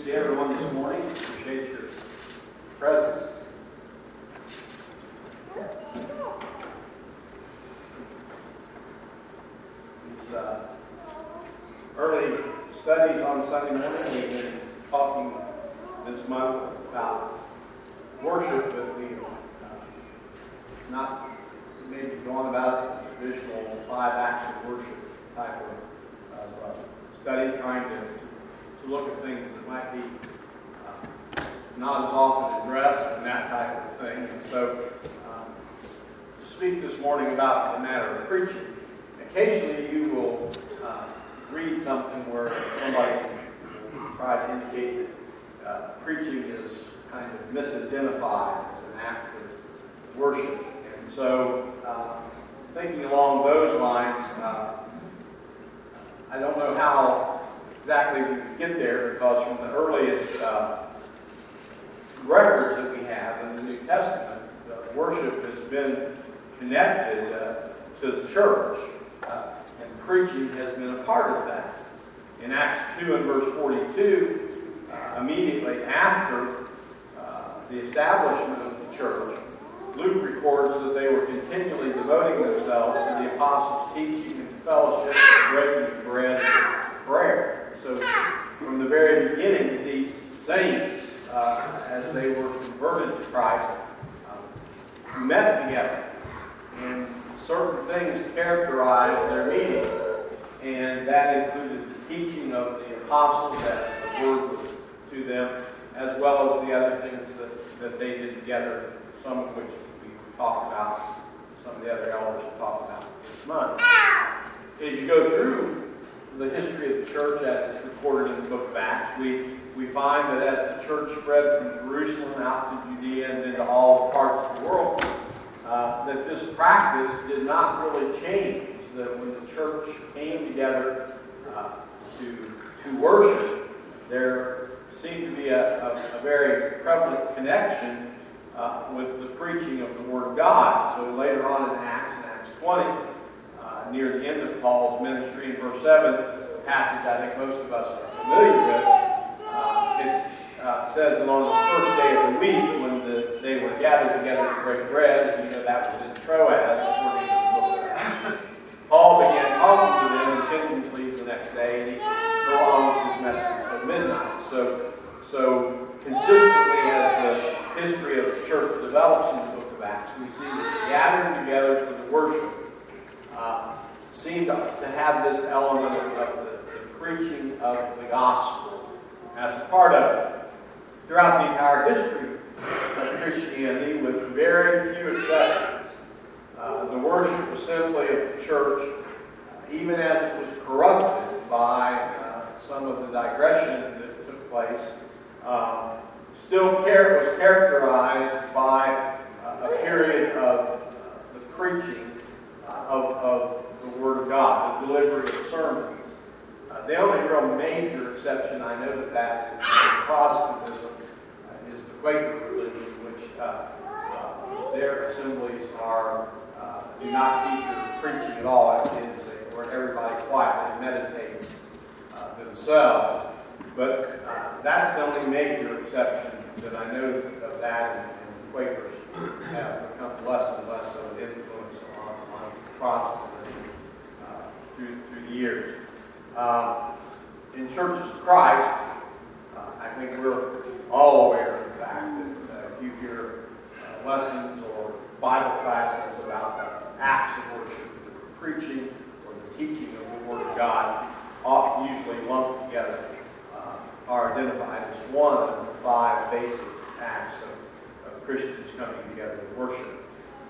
see everyone this morning. Appreciate your presence. These early studies on Sunday morning, we've been talking this month about worship, but we've not maybe gone about the traditional 5 acts of worship type of study, trying to look at things that might be not as often addressed and that type of thing. And so, to speak this morning about the matter of preaching, occasionally you will read something where somebody will try to indicate that preaching is kind of misidentified as an act of worship. And so, thinking along those lines, I don't know how exactly we could get there, because from the earliest records that we have in the New Testament, worship has been connected to the church, and preaching has been a part of that. In Acts 2 and verse 42, immediately after the establishment of the church, Luke records that they were continually devoting themselves to the apostles' teaching and fellowship, breaking of bread, and prayer. So, from the very beginning, these saints, as they were converted to Christ, met together, and certain things characterized their meeting, and that included the teaching of the apostles as the word was to them, as well as the other things that they did together, some of which we talked about, some of the other elders talked about this month. As you go through the history of the church as it's recorded in the book of Acts, we find that as the church spread from Jerusalem out to Judea and into all parts of the world, that this practice did not really change. That when the church came together to worship, there seemed to be a very prevalent connection with the preaching of the Word of God. So later on in Acts 20, near the end of Paul's ministry, in verse 7, a passage I think most of us are familiar with, it says that on the first day of the week, when they were gathered together to break bread, and that was in Troas, according to the book of Acts, Paul began talking to them and intending to leave the next day, and he prolonged his message until midnight. So consistently, as the history of the church develops in the book of Acts, we see that gathering together for the worship seemed to have this element of the preaching of the gospel as a part of it. Throughout the entire history of Christianity, with very few exceptions, the worship assembly of the church, even as it was corrupted by some of the digression that took place, still was characterized by a period of the preaching of the Word of God, the delivery of sermons. The only real major exception I know to that in Protestantism is the Quaker religion, which their assemblies do not feature preaching at all. It is where everybody quietly meditates themselves. But that's the only major exception that I know of that, and the Quakers have become less and less of an influence on Protestantism through the years. In Churches of Christ, I think we're all aware of the fact that if you hear lessons or Bible classes about the acts of worship, the preaching or the teaching of the Word of God, often usually lumped together, are identified as one of the 5 basic acts of Christians coming together to worship.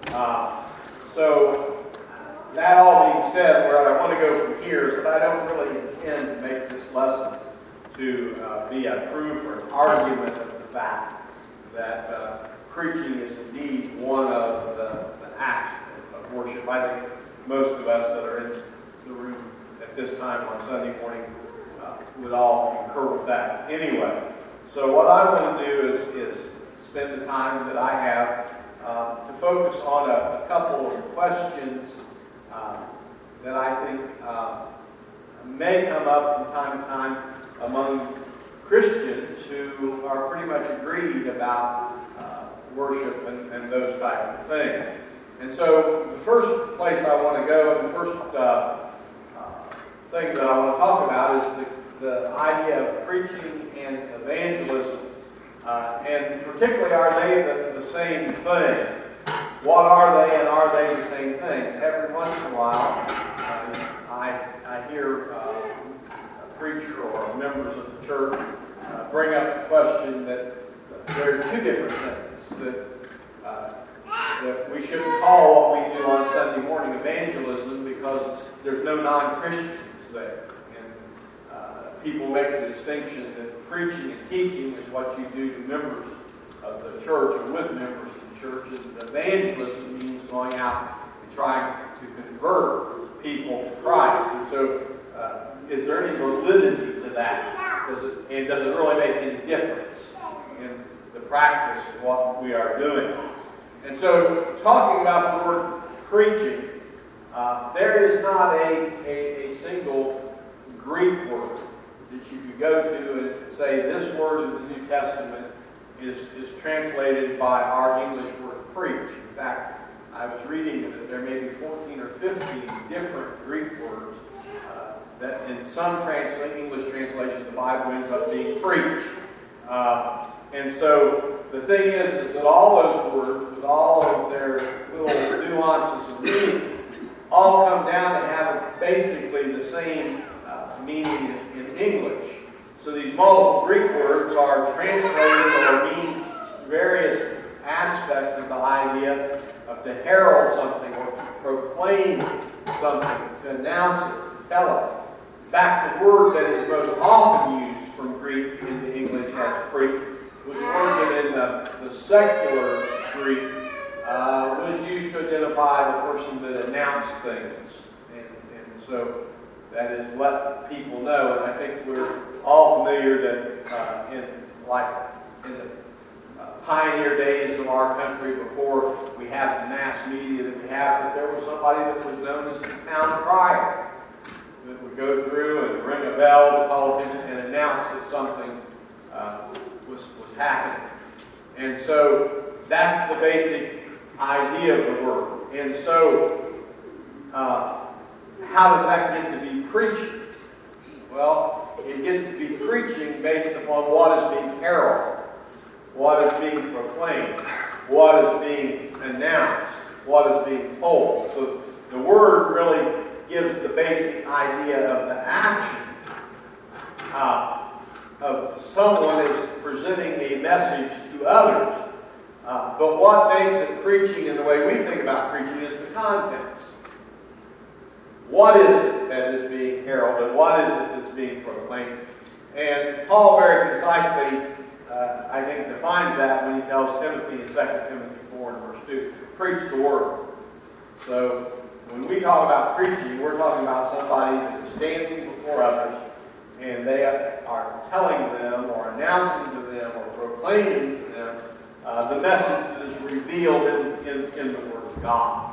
So, that all being said, where I want to go from here is that I don't really intend to make this lesson to be a proof or an argument of the fact that preaching is indeed one of the acts of worship. I think most of us that are in the room at this time on Sunday morning would all concur with that anyway. So what I want to do is spend the time that I have to focus on a couple of questions that I think may come up from time to time among Christians who are pretty much agreed about worship and those type of things. And so the first place I want to go, and the first thing that I want to talk about is the idea of preaching and evangelism. And particularly, are they the same thing? What are they, and are they the same thing? Every once in a while, I hear a preacher or members of the church bring up the question that there are two different things, that we shouldn't call what we do on Sunday morning evangelism because there's no non-Christians there. And people make the distinction that preaching and teaching is what you do to members of the church or with members of the church, and evangelism means going out and trying to convert people to Christ. And so, is there any validity to that? Does it really make any difference in the practice of what we are doing? And so, talking about the word preaching, there is not a single Greek word that you could go to and say this word in the New Testament is translated by our English word preach. In fact, I was reading that there may be 14 or 15 different Greek words that in some English translations of the Bible ends up being preach. And so the thing is that all those words, with all of their little nuances and meanings, all come down to have basically the same meaning in English. So these multiple Greek words are translated or mean various aspects of the idea of to herald something or to proclaim something, to announce it, to tell it. In fact, the word that is most often used from Greek into English as preach was the word that in the secular Greek was used to identify the person that announced things. And so that is let people know. And I think we're all familiar that in the pioneer days of our country, before we had the mass media that we have, that there was somebody that was known as the town crier that would go through and ring a bell to call attention and announce that something was happening. And so that's the basic idea of the word. And so how does that get to be preaching? Well, it gets to be preaching based upon what is being heralded, what is being proclaimed, what is being announced, what is being told. So the word really gives the basic idea of the action of someone is presenting a message to others. But what makes it preaching in the way we think about preaching is the context. What is it that is being heralded? What is it that's being proclaimed? And Paul very concisely, I think, defines that when he tells Timothy in 2 Timothy 4 and verse 2, preach the word. So when we talk about preaching, we're talking about somebody that is standing before others and they are telling them or announcing to them or proclaiming to them the message that is revealed in the Word of God.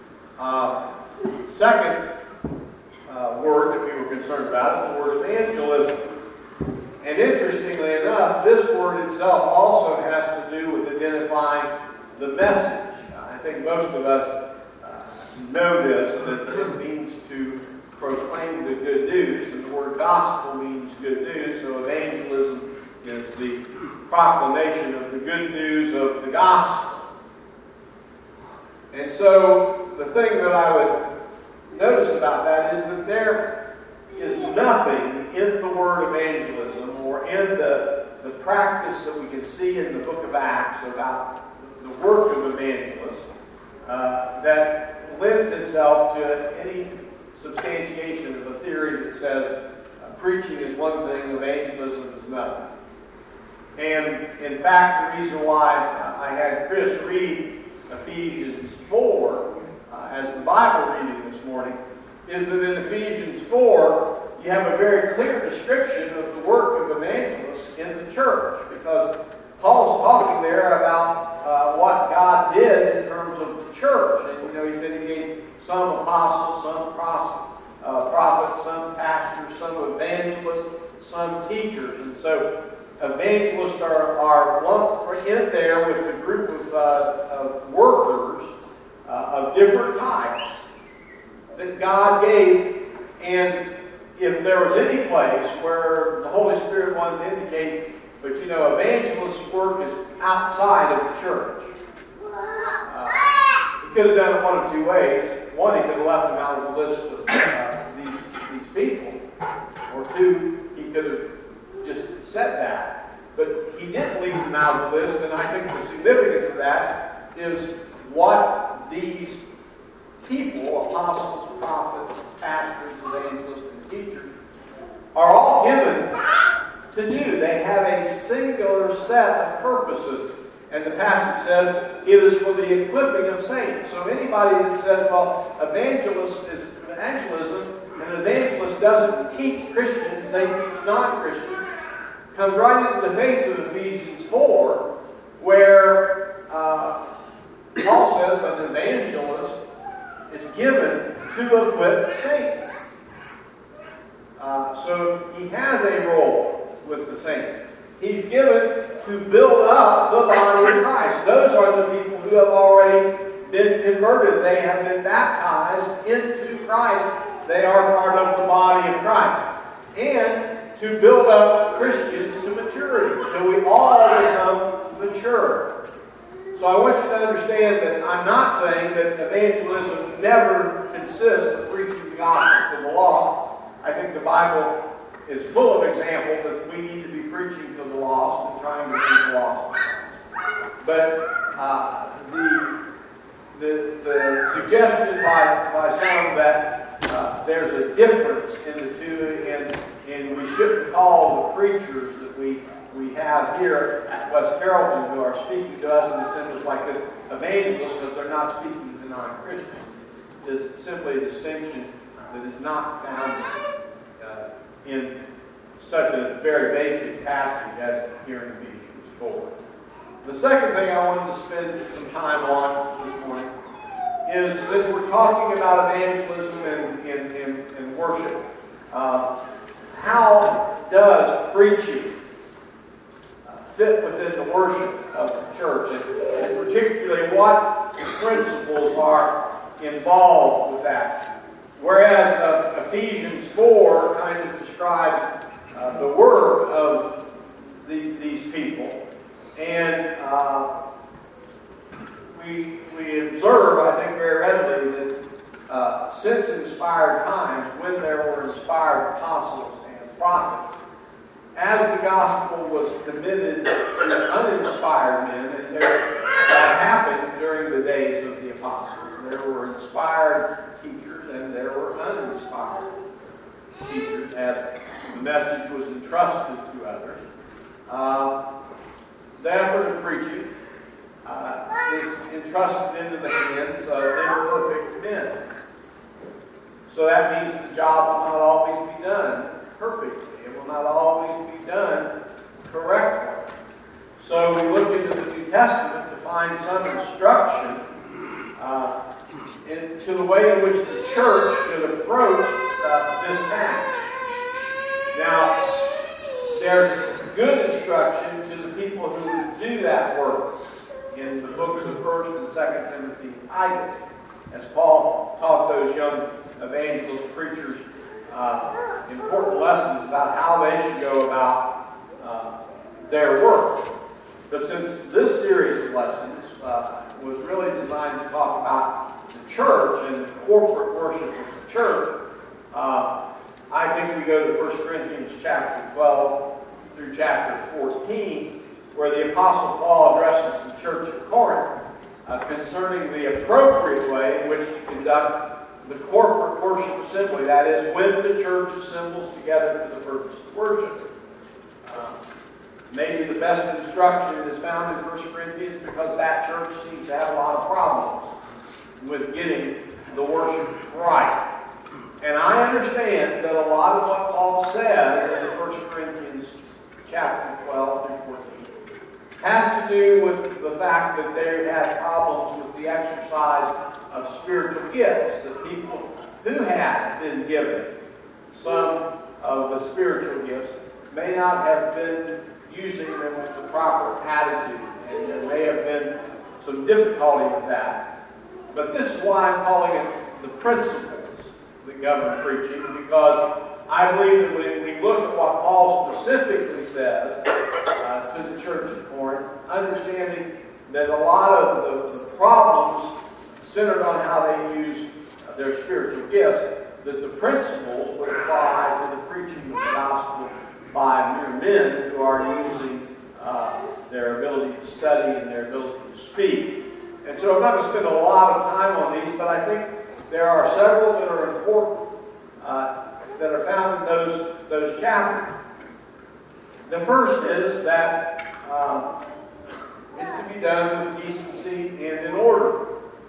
Second word that we were concerned about is the word evangelism. And interestingly enough, this word itself also has to do with identifying the message. I think most of us know this, that it means to proclaim the good news, and the word gospel means good news, so evangelism is the proclamation of the good news of the gospel. And so the thing that I would notice about that is that there is nothing in the word evangelism or in the practice that we can see in the book of Acts about the work of evangelists that lends itself to any substantiation of a theory that says preaching is one thing, evangelism is another. And in fact, the reason why I had Chris read Ephesians 4 as the Bible reading this morning is that in Ephesians 4 you have a very clear description of the work of evangelists in the church, because Paul's talking there about what God did in terms of the church. And he said he gave some apostles, some prophets, some pastors, some evangelists, some teachers. And so evangelists are lumped in there with a group of workers of different types that God gave. And if there was any place where the Holy Spirit wanted to indicate, but evangelist's work is outside of the church. He could have done it one of two ways. One, he could have left them out of the list of these people. Or two, he could have just said that. But he didn't leave them out of the list, and I think the significance of that is what these people, apostles, prophets, pastors, evangelists, and teachers, are all given to do. They have a singular set of purposes. And the passage says it is for the equipping of saints. So anybody that says, well, evangelism, and an evangelist doesn't teach Christians, they teach non-Christians, comes right into the face of Ephesians 4, where Paul says an evangelist is given to equip saints. So he has a role with the saints. He's given to build up the body of Christ. Those are the people who have already been converted. They have been baptized into Christ. They are part of the body of Christ. And to build up Christians to maturity. So we all become mature. So I want you to understand that I'm not saying that evangelism never consists of preaching the gospel to the lost. I think the Bible is full of examples that we need to be preaching to the lost and trying to bring the lost. But the suggestion by some that there's a difference in the two, and we shouldn't call the preachers that we have here at West Carrollton who are speaking to us in the sentence like this evangelists, because they're not speaking to non-Christians, is simply a distinction that is not found in such a very basic passage as here in Ephesians 4. The second thing I wanted to spend some time on this morning is, since we're talking about evangelism and worship, how does preaching fit within the worship of the church? And particularly, what principles are involved with that? Whereas Ephesians 4 kind of describes the work of these people. And we observe, I think very readily, that since inspired times, when there were inspired apostles and prophets, as the gospel was committed to uninspired men, and that happened during the days of the apostles. There were inspired teachers and there were uninspired teachers as the message was entrusted to others. The effort of preaching is entrusted into the hands of imperfect men. So that means the job will not always be done perfectly. It will not always be done correctly. So we look into the New Testament to find some instruction into the way in which the church should approach this task. Now, there's good instruction to the people who would do that work in the books of 1st and 2nd Timothy and Titus, as Paul taught those young evangelist preachers important lessons about how they should go about their work. But since this series of lessons was really designed to talk about the church and the corporate worship of the church, I think we go to 1 Corinthians chapter 12 through chapter 14, where the Apostle Paul addresses the church of Corinth concerning the appropriate way in which to conduct the corporate worship assembly. That is, when the church assembles together for the purpose of worship. Maybe the best instruction is found in 1 Corinthians because that church seems to have a lot of problems with getting the worship right. And I understand that a lot of what Paul says in 1 Corinthians chapter 12 through 14 has to do with the fact that they had problems with the exercise of spiritual gifts, that people who had been given some of the spiritual gifts may not have been using them with the proper attitude. And there may have been some difficulty with that. But this is why I'm calling it the principles that govern preaching, because I believe that when we look at what Paul specifically says to the church at Corinth, understanding that a lot of the problems centered on how they use their spiritual gifts, that the principles would apply to the preaching of the gospel by mere men who are using their ability to study and their ability to speak. And so I'm not going to spend a lot of time on these, but I think there are several that are important that are found in those chapters. The first is that it's to be done with decency and in order.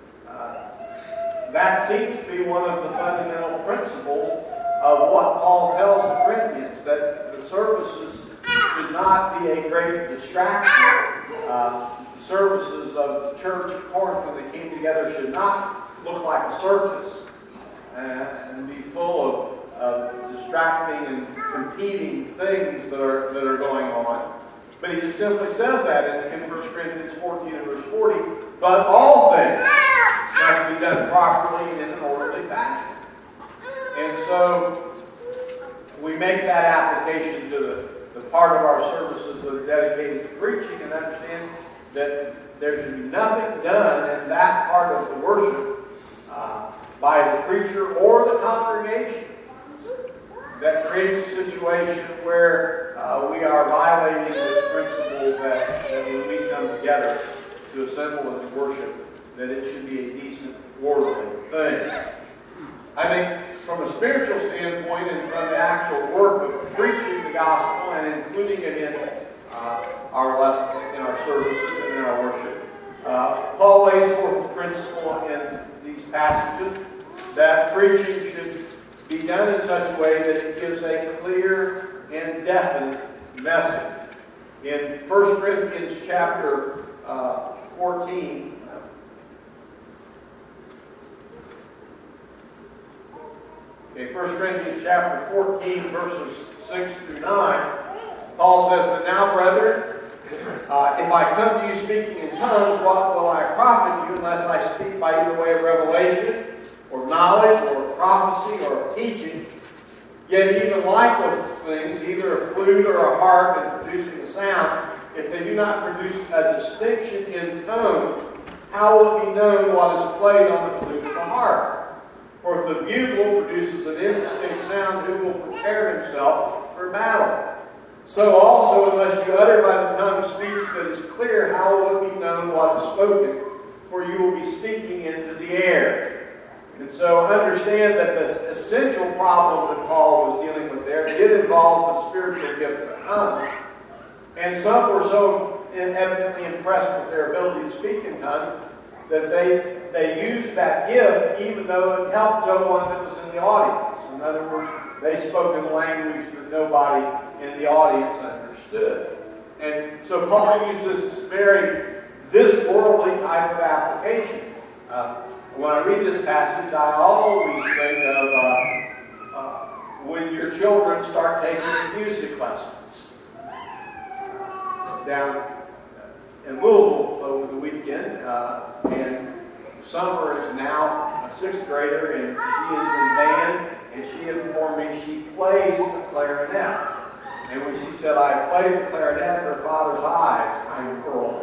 That seems to be one of the fundamental principles of what Paul tells the Corinthians, that the services should not be a great distraction. The services of the church at Corinth when they came together should not look like a circus and be full of distracting and competing things that are going on. But he just simply says that in 1 Corinthians 14 and verse 40, but all things have to be done properly and in an orderly fashion. And so we make that application to the part of our services that are dedicated to preaching and understand that there should be nothing done in that part of the worship by the preacher or the congregation that creates a situation where we are violating this principle that when we come together to assemble and to worship, that it should be a decent, orderly thing. I think from a spiritual standpoint and from the actual work of preaching the gospel and including it in our lesson, in our services and in our worship, Paul lays forth the principle in these passages that preaching should be done in such a way that it gives a clear and definite message. In 1 Corinthians chapter 14, Okay, 1 Corinthians chapter 14, verses 6 through 9, Paul says, "But now, brethren, if I come to you speaking in tongues, what will I profit you unless I speak by either way of revelation, or knowledge, or prophecy, or teaching? Yet even like those things, either a flute or a harp in producing a sound, if they do not produce a distinction in tone, how will it be known what is played on the flute or the harp? For if the bugle produces an indistinct sound, who will prepare himself for battle? So also, unless you utter by the tongue speech that is clear, how will it be known what is spoken? For you will be speaking into the air." And so understand that the essential problem that Paul was dealing with there did involve the spiritual gift of tongues. And some were so evidently impressed with their ability to speak in tongues that they used that gift even though it helped no one that was in the audience. In other words, they spoke in a language that nobody in the audience understood. And so Paul uses this worldly type of application. When I read this passage, I always think of when your children start taking music lessons. Down in Louisville over the weekend, and Summer is now a 6th grader, and she is in band, and she informed me she plays the clarinet. And when she said, "I played the clarinet," her father's eyes kind of rolled.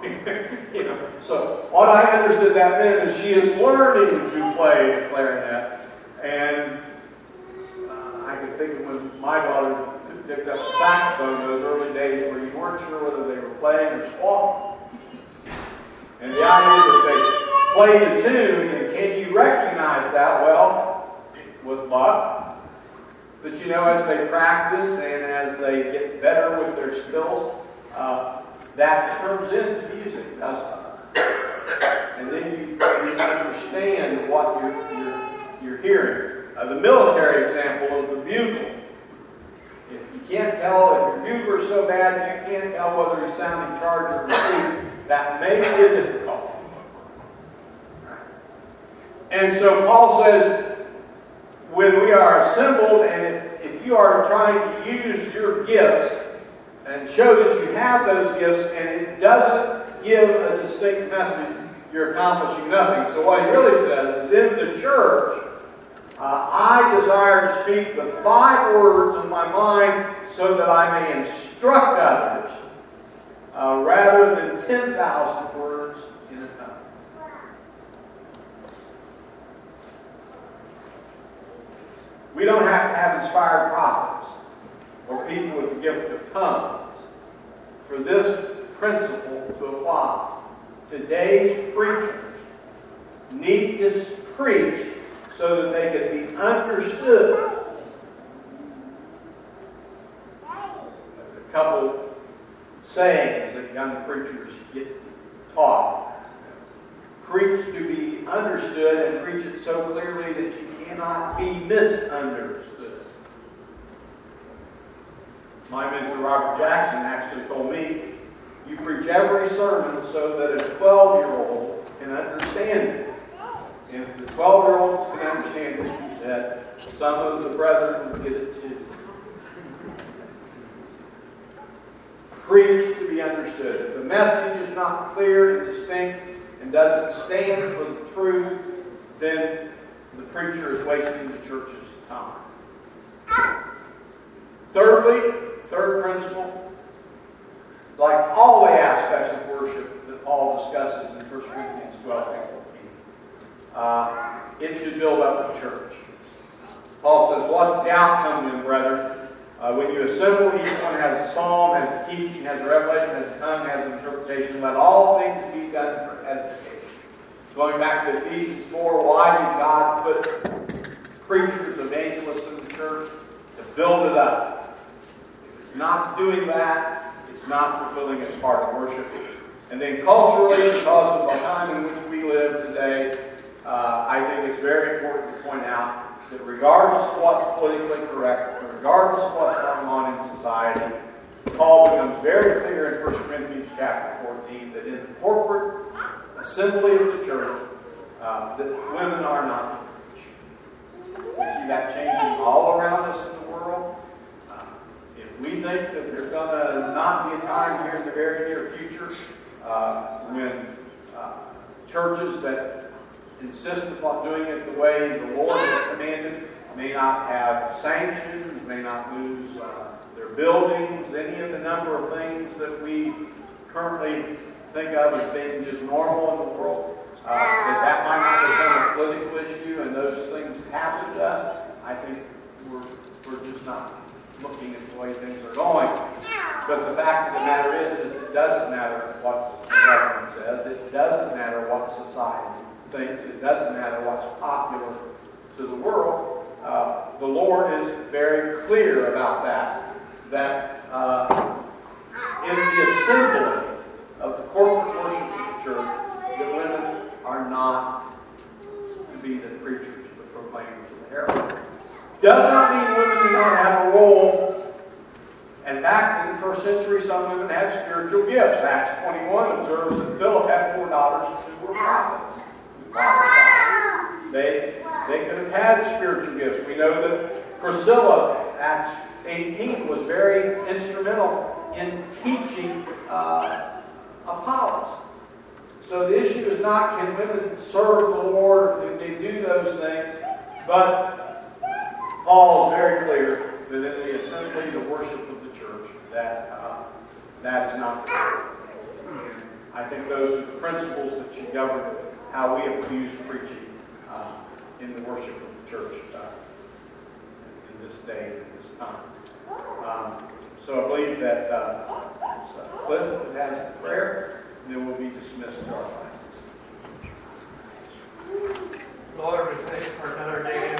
So what I understood that meant is she is learning to play the clarinet. And I could think of when my daughter picked up the saxophone, those early days where you weren't sure whether they were playing or squawking. And the idea that they played a tune, and can you recognize that? Well, with luck. But as they practice and as they get better with their skills, that turns into music, doesn't it? And then you understand what you're hearing. The military example of the bugle. If you can't tell, if your bugler's so bad you can't tell whether he's sounding charge or receive, that may be a difficulty. And so Paul says, when we are assembled, and if you are trying to use your gifts and show that you have those gifts, and it doesn't give a distinct message, you're accomplishing nothing. So what he really says is, in the church, I desire to speak the 5 words in my mind so that I may instruct others, rather than 10,000 words in a tongue. We don't have to have inspired prophets or people with the gift of tongues for this principle to apply. Today's preachers need to preach so that they can be understood. A couple sayings that young preachers get taught. Preach to be understood, and preach it so clearly that you cannot be misunderstood. My mentor Robert Jackson actually told me, you preach every sermon so that a 12-year-old can understand it. And if the 12-year-olds can understand it, he said, some of the brethren will get it too. Preach to be understood. If the message is not clear and distinct and doesn't stand for the truth, then the preacher is wasting the church's time. Thirdly, third principle, like all the aspects of worship that Paul discusses in 1 Corinthians 12 and 14, it should build up the church. Paul says, what's the outcome then, brethren? When you assemble, each one has a psalm, has a teaching, has a revelation, has a tongue, has an interpretation. Let all things be done for edification. Going back to Ephesians 4, why did God put preachers, evangelists in the church? To build it up. If it's not doing that, it's not fulfilling its part of worship. And then culturally, because of the time in which we live today, I think it's very important to point out that regardless of what's politically correct, regardless of what's going on in society, Paul becomes very clear in 1 Corinthians chapter 14 that in the corporate assembly of the church, that women are not to preach. We see that changing all around us in the world. If we think that there's going to not be a time here in the very near future when churches that insist upon doing it the way the Lord has commanded may not have sanctions, may not lose their buildings, any of the number of things that we currently think of as being just normal in the world, that might not become a political issue and those things happen to us. I think we're just not looking at the way things are going. But the fact of the matter is it doesn't matter what the government says. It doesn't matter what society thinks. It doesn't matter what's popular to the world. The Lord is very clear about that in the assembly of the corporate worship of the church, that women are not to be the preachers, the proclaimers, the heralds. Does not mean women do not have a role. In fact, in the first century, some women had spiritual gifts. Acts 21 observes that Philip had 4 daughters who were prophets. They could have had spiritual gifts. We know that Priscilla, Acts 18, was very instrumental in teaching Apollos. So the issue is not can women serve the Lord or can they do those things, but Paul is very clear that in the assembly, the worship of the church, that is not the case. I think those are the principles that should govern how we abuse preaching in the worship of the church in this day, in this time. So I believe that Cliff has the prayer, and then we'll be dismissed to our classes. Lord, we thank you for another day.